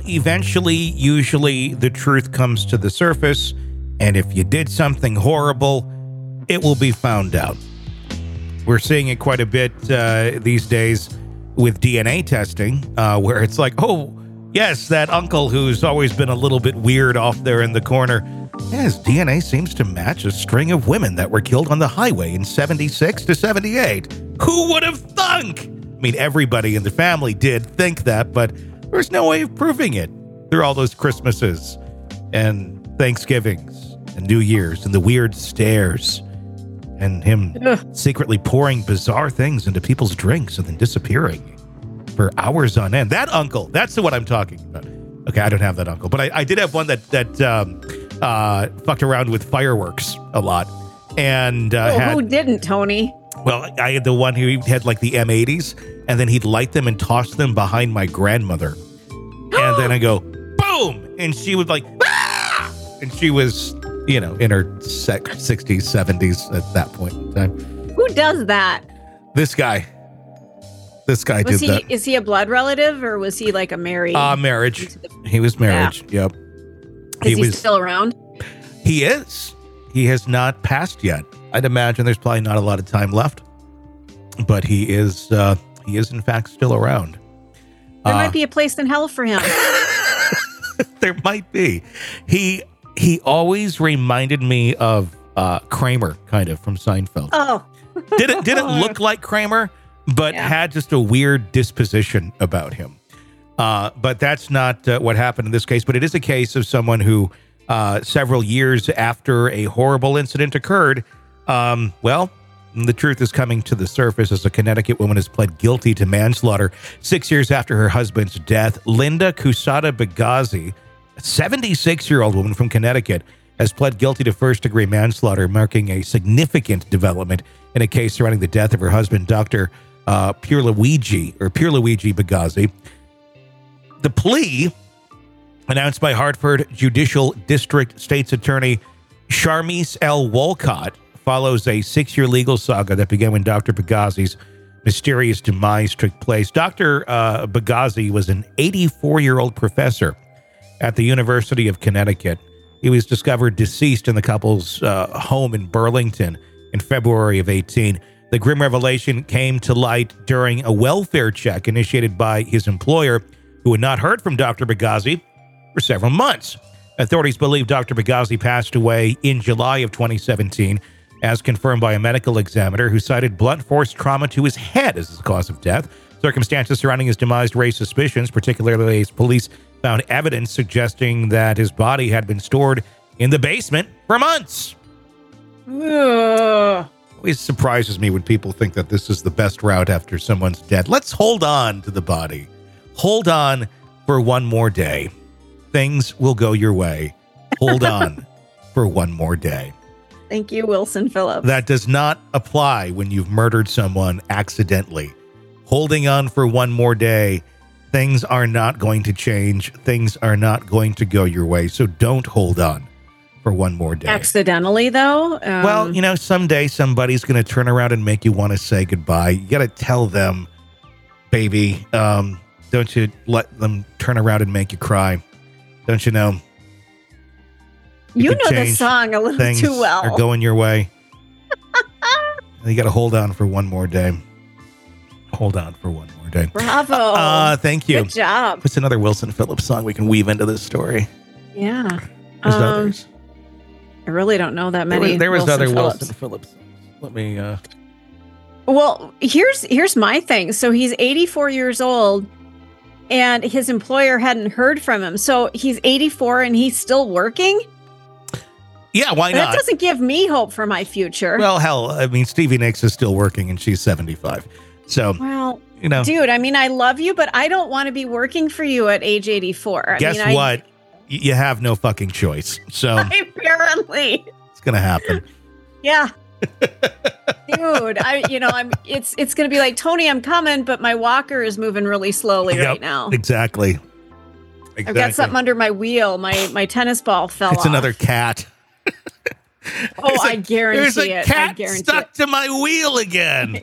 eventually, usually the truth comes to the surface. And if you did something horrible, it will be found out. We're seeing it quite a bit these days with DNA testing, where it's like, oh, yes, that uncle who's always been a little bit weird off there in the corner. Yeah, his DNA seems to match a string of women that were killed on the highway in 76 to 78. Who would have thunk? I mean, everybody in the family did think that, but there's no way of proving it through all those Christmases and Thanksgivings and New Year's and the weird stares and him secretly pouring bizarre things into people's drinks and then disappearing for hours on end. That uncle, that's the one I'm talking about. Okay, I don't have that uncle, but I did have one that fucked around with fireworks a lot. And who didn't, Tony? Well, I had the one who had like the M80s, and then he'd light them and toss them behind my grandmother. And then I go, boom! And she would like, ah! And she was, you know, in her 60s, 70s at that point in time. Who does that? This guy. This guy did that. Is he a blood relative, or was he like a married? Marriage. He was marriage. Yeah. Yep. Is he still around? He is. He has not passed yet. I'd imagine there's probably not a lot of time left, but he is in fact still around. There might be a place in hell for him. There might be. He always reminded me of Kramer, kind of, from Seinfeld. Oh. Didn't look like Kramer, but had just a weird disposition about him. But that's not what happened in this case. But it is a case of someone who, several years after a horrible incident occurred, the truth is coming to the surface as a Connecticut woman has pled guilty to manslaughter 6 years after her husband's death. Linda Cusada Bagazi, a 76-year-old woman from Connecticut, has pled guilty to first-degree manslaughter, marking a significant development in a case surrounding the death of her husband, Dr. Pierluigi Bagazi. The plea, announced by Hartford Judicial District State's Attorney Charmise L. Wolcott, follows a 6-year legal saga that began when Dr. Bagazi's mysterious demise took place. Dr. Bagazi was an 84-year-old professor at the University of Connecticut. He was discovered deceased in the couple's home in Burlington in February of 18. The grim revelation came to light during a welfare check initiated by his employer, who had not heard from Dr. Bagazi for several months. Authorities believe Dr. Bagazi passed away in July of 2017, as confirmed by a medical examiner who cited blunt force trauma to his head as the cause of death. Circumstances surrounding his demise raised suspicions, particularly as police found evidence suggesting that his body had been stored in the basement for months. Ugh. Always surprises me when people think that this is the best route after someone's dead. Let's hold on to the body. Hold on for one more day. Things will go your way. Hold on for one more day. Thank you, Wilson Phillips. That does not apply when you've murdered someone accidentally. Holding on for one more day. Things are not going to change. Things are not going to go your way. So don't hold on for one more day. Accidentally, though? Well, you know, someday somebody's going to turn around and make you want to say goodbye. You got to tell them, baby, don't you let them turn around and make you cry. Don't you know? You know the song a little too well. Things are going your way. You got to hold on for one more day. Hold on for one more day. Bravo. Thank you. Good job. What's another Wilson Phillips song we can weave into this story? Yeah. There's others. I really don't know that many. There was other Phillips. Wilson Phillips songs. Let me... Well, here's my thing. So he's 84 years old, and his employer hadn't heard from him. So he's 84 and he's still working? Yeah, why not? That doesn't give me hope for my future. Well, hell, I mean, Stevie Nicks is still working and she's 75. So, well, you know. Dude, I mean, I love you, but I don't want to be working for you at age 84. Guess what? You have no fucking choice. So apparently it's going to happen. Yeah. Dude, it's going to be like, Tony, I'm coming, but my walker is moving really slowly right now. Exactly. I've got something under my wheel. My tennis ball fell off. It's another cat. I guarantee there's a it. cat stuck to my wheel again.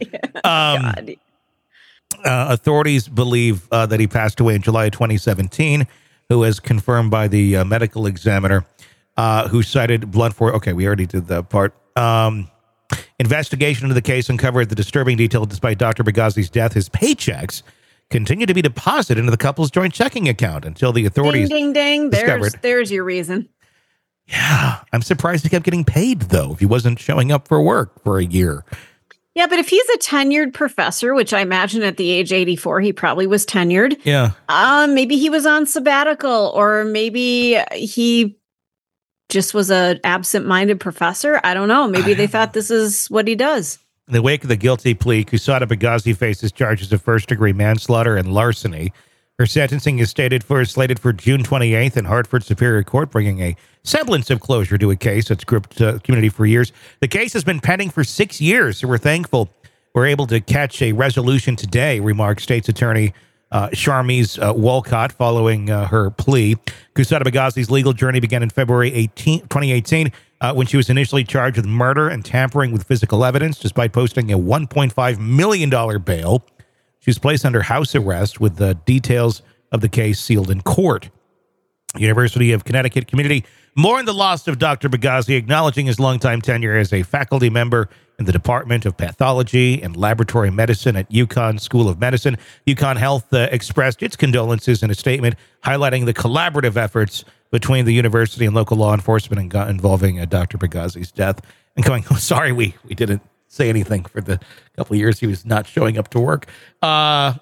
God. Authorities believe that he passed away in July of 2017. who was confirmed by the medical examiner, who cited blunt force. Okay, we already did that part. Investigation into the case uncovered the disturbing detail. Despite Dr. Benghazi's death, his paychecks continue to be deposited into the couple's joint checking account until the authorities ding, ding, ding. discovered. There's your reason. Yeah, I'm surprised he kept getting paid, though, if he wasn't showing up for work for a year. Yeah, but if he's a tenured professor, which I imagine at the age 84, he probably was tenured. Yeah. Maybe he was on sabbatical, or maybe he just was an absent-minded professor. I don't know. Maybe they thought this is what he does. In the wake of the guilty plea, Qusada Benghazi faces charges of first-degree manslaughter and larceny. Her sentencing is slated for June 28th in Hartford Superior Court, bringing a semblance of closure to a case that's gripped community for years. The case has been pending for 6 years, so we're thankful we're able to catch a resolution today, remarked State's Attorney Sharmise Walcott following her plea. Qusada Benghazi's legal journey began in February 2018 when she was initially charged with murder and tampering with physical evidence. Despite posting a $1.5 million bail, she was placed under house arrest with the details of the case sealed in court. University of Connecticut community mourned the loss of Dr. Benghazi, acknowledging his longtime tenure as a faculty member in the Department of Pathology and Laboratory Medicine at UConn School of Medicine. UConn Health expressed its condolences in a statement highlighting the collaborative efforts between the university and local law enforcement involving Dr. Benghazi's death, and going, oh, sorry, we didn't say anything for the couple of years he was not showing up to work. Wow.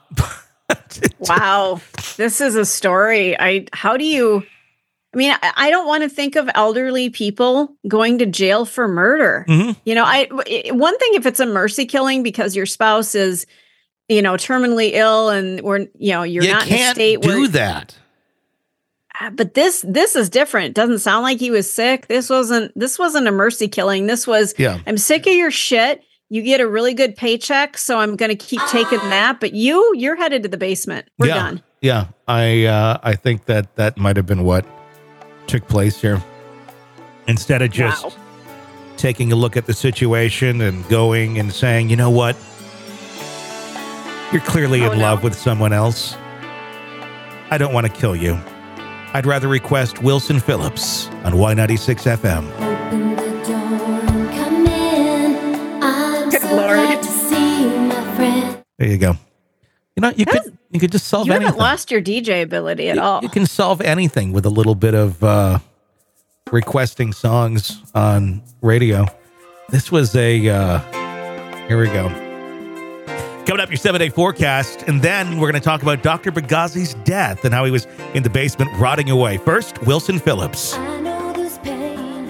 This is a story. I don't want to think of elderly people going to jail for murder. Mm-hmm. One thing if it's a mercy killing because your spouse is, terminally ill and you're not in a state where you can't do that. But this is different. It doesn't sound like he was sick. This wasn't a mercy killing. This was, I'm sick of your shit. You get a really good paycheck, so I'm going to keep taking that. But you're headed to the basement. We're done. Yeah, I think that might have been what took place here. Instead of just taking a look at the situation and going and saying, you know what? You're clearly in love with someone else. I don't want to kill you. I'd rather request Wilson Phillips on Y96 FM. Open the door and come in. I'm Good so Lord. glad to see you, my friend. There you go. You could just solve anything. You haven't lost your DJ ability at all. You can solve anything with a little bit of requesting songs on radio. This was here we go. Coming up, your 7-day forecast, and then we're going to talk about Dr. Benghazi's death and how he was in the basement rotting away. First, Wilson Phillips. I know this pain.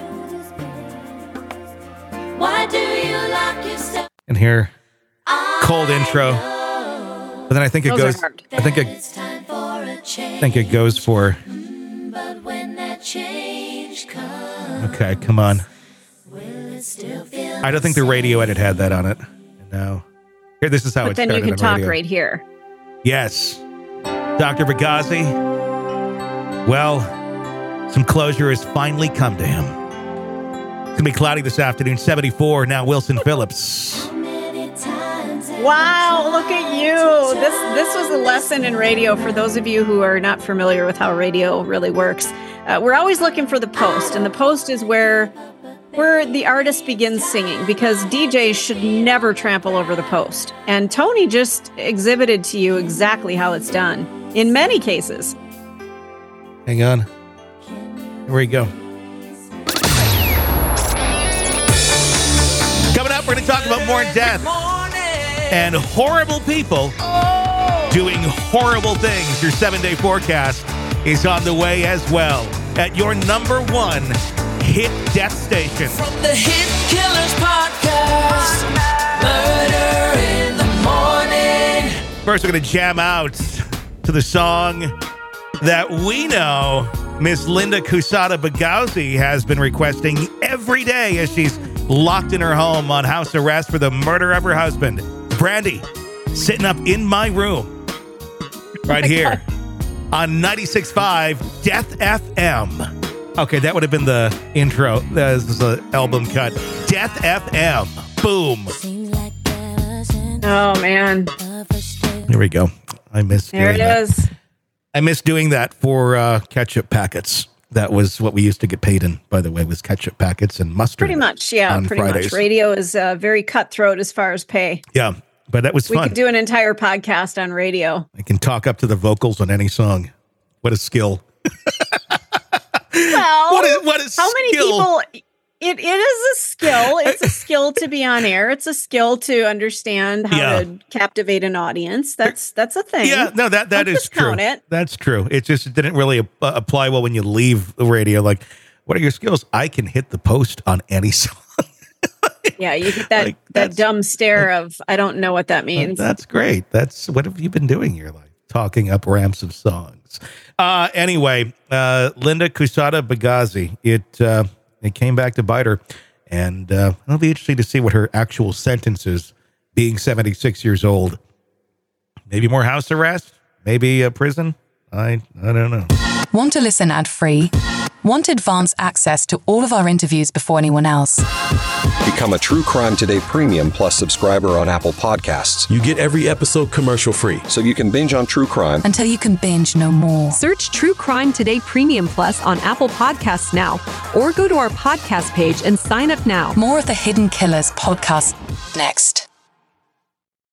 Why do you lock yourself? And here, cold intro. But then I think it Those goes. are hard. I think it goes for. But when that change comes, Okay, come on. will it still feel I don't think the radio edit had that on it. No. Here, this is how But it then started you can on talk radio. right here. Yes. Dr. Benghazi. Well, some closure has finally come to him. It's going to be cloudy this afternoon, 74. Now Wilson Phillips. how many times have Wow, look at you. This was a lesson in radio for those of you who are not familiar with how radio really works. We're always looking for the post, and the post is where the artist begins singing, because DJs should never trample over the post. And Tony just exhibited to you exactly how it's done in many cases. Hang on. Here we go. Coming up, we're going to talk about more death and horrible people doing horrible things. Your 7-day forecast is on the way as well at your number one hit death station. From the Hit Killers Podcast, Murder in the Morning. First, we're going to jam out to the song that we know Miss Linda Qusada Benghazi has been requesting every day as she's locked in her home on house arrest for the murder of her husband. Brandy, sitting up in my room right here on 96.5 Death FM. Okay, that would have been the intro. This is the album cut. Death FM. Boom. Oh, man. Here we go. I missed There it that. is. I miss doing that for ketchup packets. That was what we used to get paid in, by the way, was ketchup packets and mustard. Pretty much, yeah. Pretty much. Radio is very cutthroat as far as pay. Yeah, but that was fun. We could do an entire podcast on radio. I can talk up to the vocals on any song. What a skill. Well, what is how many people... It is a skill. It's a skill to be on air. It's a skill to understand how to captivate an audience. That's a thing. Yeah, no, that is true. That's true. It just didn't really apply well when you leave the radio. Like, what are your skills? I can hit the post on any song. Yeah, you get that dumb stare of, I don't know what that means. That's great. What have you been doing in your life? Talking up ramps of songs. Anyway, Linda Quesada Bagazi, it came back to bite her, and it'll be interesting to see what her actual sentence is, being 76 years old. Maybe more house arrest? Maybe prison? I don't know. Want to listen ad-free? Want advance access to all of our interviews before anyone else? Become a True Crime Today Premium Plus subscriber on Apple Podcasts. You get every episode commercial-free. So you can binge on true crime until you can binge no more. Search True Crime Today Premium Plus on Apple Podcasts now, or go to our podcast page and sign up now. More of the Hidden Killers podcast next.